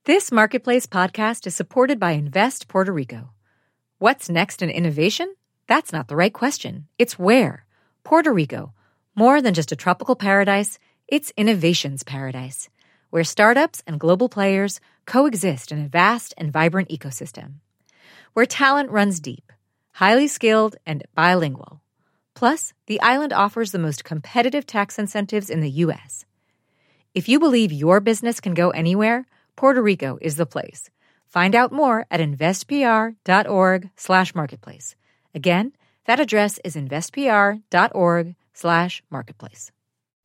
This Marketplace podcast is supported by Invest Puerto Rico. What's next in innovation? That's not the right question. It's where. Puerto Rico. More than just a tropical paradise, it's innovation's paradise, where startups and global players coexist in a vast and vibrant ecosystem. Where talent runs deep, highly skilled, and bilingual. Plus, the island offers the most competitive tax incentives in the U.S. If you believe your business can go anywhere, Puerto Rico is the place. Find out more at investpr.org/marketplace. Again, that address is investpr.org/marketplace.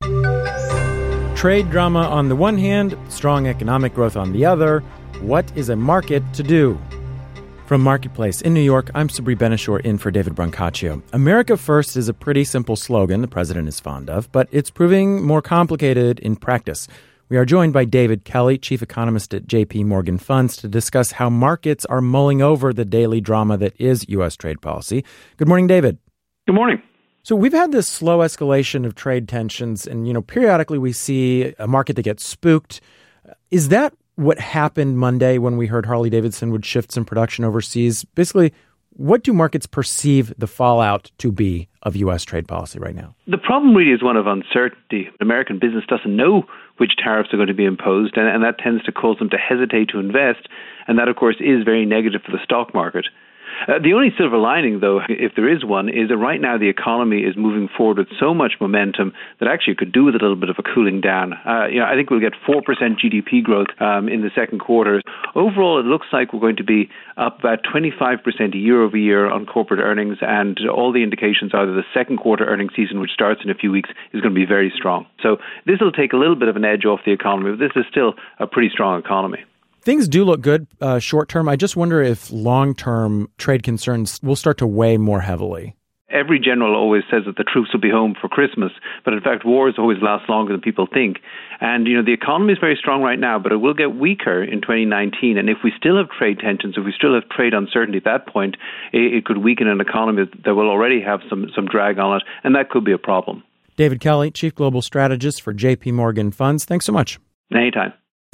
Trade drama on the one hand, strong economic growth on the other. What is a market to do? From Marketplace in New York, I'm Sabri Benishore in for David Brancaccio. America First is a pretty simple slogan the president is fond of, but it's proving more complicated in practice. We are joined by David Kelly, chief economist at J.P. Morgan Funds, to discuss how markets are mulling over the daily drama that is U.S. trade policy. Good morning, David. Good morning. So we've had this slow escalation of trade tensions, and, periodically we see a market that gets spooked. Is that what happened Monday when we heard Harley-Davidson would shift some production overseas? Basically, what do markets perceive the fallout to be of U.S. trade policy right now? The problem really is one of uncertainty. American business doesn't know which tariffs are going to be imposed, and that tends to cause them to hesitate to invest, and that, of course, is very negative for the stock market. The only silver lining, though, if there is one, is that right now the economy is moving forward with so much momentum that actually it could do with a little bit of a cooling down. I think we'll get 4% GDP growth in the second quarter. Overall, it looks like we're going to be up about 25% year over year on corporate earnings, and all the indications are that the second quarter earnings season, which starts in a few weeks, is going to be very strong. So this will take a little bit of an edge off the economy, but this is still a pretty strong economy. Things do look good short term. I just wonder if long-term trade concerns will start to weigh more heavily. Every general always says that the troops will be home for Christmas, but in fact, wars always last longer than people think. And, the economy is very strong right now, but it will get weaker in 2019. And if we still have trade tensions, if we still have trade uncertainty at that point, it could weaken an economy that will already have some drag on it, and that could be a problem. David Kelly, Chief Global Strategist for J.P. Morgan Funds. Thanks so much. Anytime.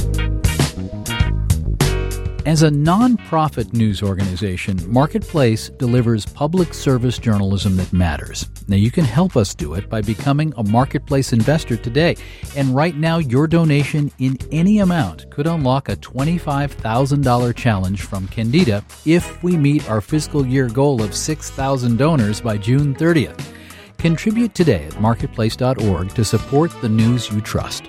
As a nonprofit news organization, Marketplace delivers public service journalism that matters. Now, you can help us do it by becoming a Marketplace investor today. And right now, your donation in any amount could unlock a $25,000 challenge from Candida if we meet our fiscal year goal of 6,000 donors by June 30th. Contribute today at marketplace.org to support the news you trust.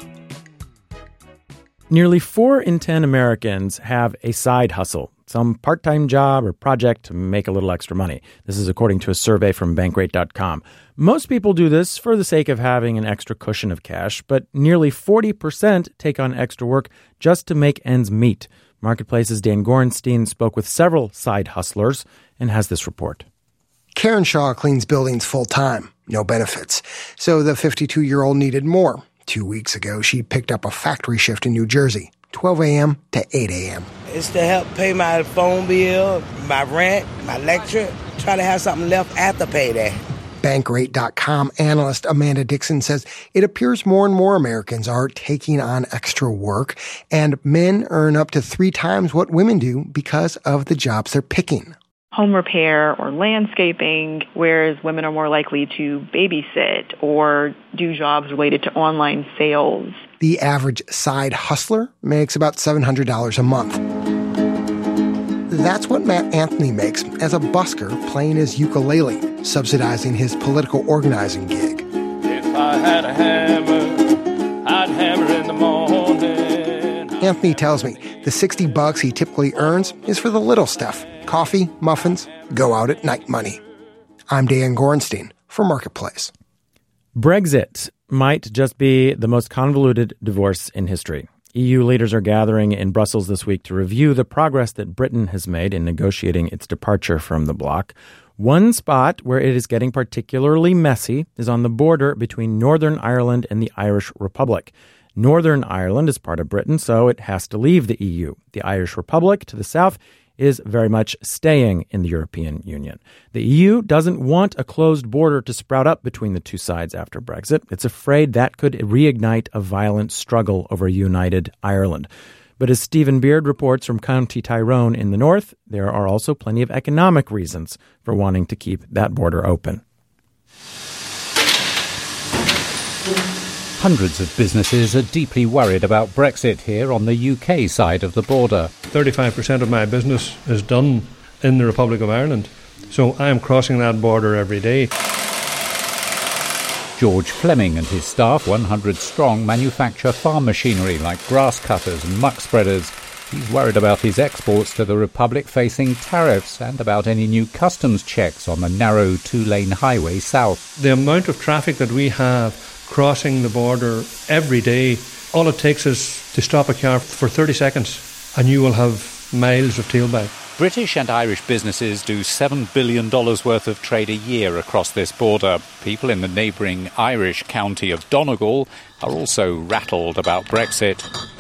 Nearly 4 in 10 Americans have a side hustle, some part-time job or project to make a little extra money. This is according to a survey from Bankrate.com. Most people do this for the sake of having an extra cushion of cash, but nearly 40% take on extra work just to make ends meet. Marketplace's Dan Gorenstein spoke with several side hustlers and has this report. Karen Shaw cleans buildings full-time, no benefits. So the 52-year-old needed more. 2 weeks ago, she picked up a factory shift in New Jersey, 12 a.m. to 8 a.m. It's to help pay my phone bill, my rent, my electric, try to have something left after payday. Bankrate.com analyst Amanda Dixon says it appears more and more Americans are taking on extra work, and men earn up to 3 times what women do because of the jobs they're picking. Home repair or landscaping, whereas women are more likely to babysit or do jobs related to online sales. The average side hustler makes about $700 a month. That's what Matt Anthony makes as a busker playing his ukulele, subsidizing his political organizing gig. If I had a hammer, I'd hammer in the morning. Anthony tells me the $60 he typically earns is for the little stuff. Coffee, muffins, go out at night money. I'm Dan Gorenstein for Marketplace. Brexit might just be the most convoluted divorce in history. EU leaders are gathering in Brussels this week to review the progress that Britain has made in negotiating its departure from the bloc. One spot where it is getting particularly messy is on the border between Northern Ireland and the Irish Republic. Northern Ireland is part of Britain, so it has to leave the EU. The Irish Republic to the south is very much staying in the European Union. The EU doesn't want a closed border to sprout up between the two sides after Brexit. It's afraid that could reignite a violent struggle over a united Ireland. But as Stephen Beard reports from County Tyrone in the north, there are also plenty of economic reasons for wanting to keep that border open. Hundreds of businesses are deeply worried about Brexit here on the UK side of the border. 35% of my business is done in the Republic of Ireland, so I am crossing that border every day. George Fleming and his staff, 100 strong, manufacture farm machinery like grass cutters and muck spreaders. He's worried about his exports to the Republic facing tariffs and about any new customs checks on the narrow two-lane highway south. The amount of traffic that we have crossing the border every day, all it takes is to stop a car for 30 seconds and you will have miles of tailback. British and Irish businesses do $7 billion worth of trade a year across this border. People in the neighbouring Irish county of Donegal are also rattled about Brexit.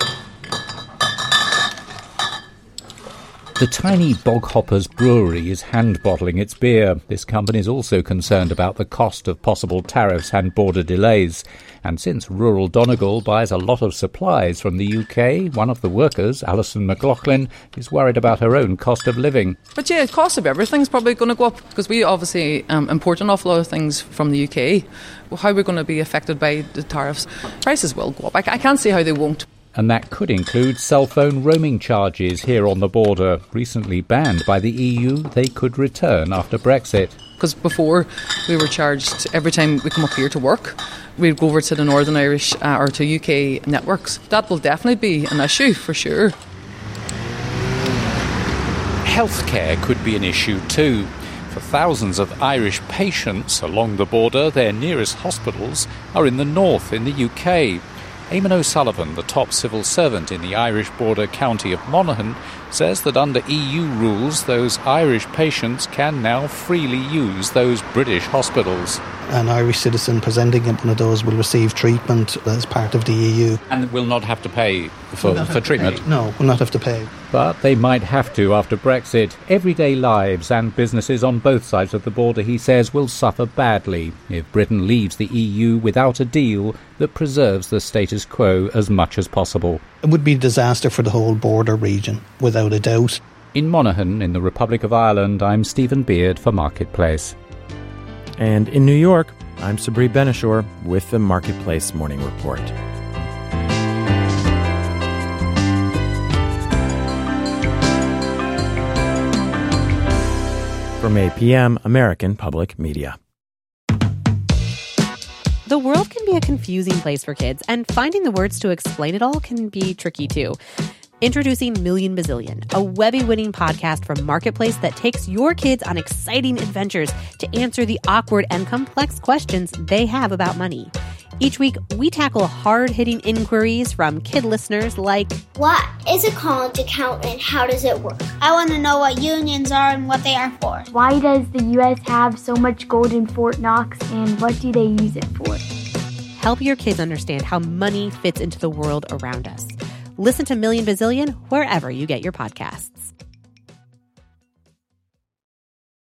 The tiny Boghoppers Brewery is hand-bottling its beer. This company is also concerned about the cost of possible tariffs and border delays. And since rural Donegal buys a lot of supplies from the UK, one of the workers, Alison McLaughlin, is worried about her own cost of living. But yeah, the cost of everything's probably going to go up because we obviously import an awful lot of things from the UK. How we're going to be affected by the tariffs, prices will go up. I can't see how they won't. And that could include cell phone roaming charges here on the border. Recently banned by the EU, they could return after Brexit. Because before, we were charged every time we come up here to work. We'd go over to the Northern Irish or to UK networks. That will definitely be an issue, for sure. Healthcare could be an issue too. For thousands of Irish patients along the border, their nearest hospitals are in the north in the UK. Eamon O'Sullivan, the top civil servant in the Irish border county of Monaghan, says that under EU rules, those Irish patients can now freely use those British hospitals. An Irish citizen presenting one of those will receive treatment as part of the EU. And will not have to pay for treatment? No, will not have to pay. But they might have to after Brexit. Everyday lives and businesses on both sides of the border, he says, will suffer badly if Britain leaves the EU without a deal that preserves the status quo as much as possible. It would be a disaster for the whole border region, without a doubt. In Monaghan, in the Republic of Ireland, I'm Stephen Beard for Marketplace. And in New York, I'm Sabri Benishore with the Marketplace Morning Report. From APM, American Public Media. The world can be a confusing place for kids, and finding the words to explain it all can be tricky too. Introducing Million Bazillion, a Webby-winning podcast from Marketplace that takes your kids on exciting adventures to answer the awkward and complex questions they have about money. Each week, we tackle hard-hitting inquiries from kid listeners like, what is a college account and how does it work? I want to know what unions are and what they are for. Why does the U.S. have so much gold in Fort Knox and what do they use it for? Help your kids understand how money fits into the world around us. Listen to Million Bazillion wherever you get your podcasts.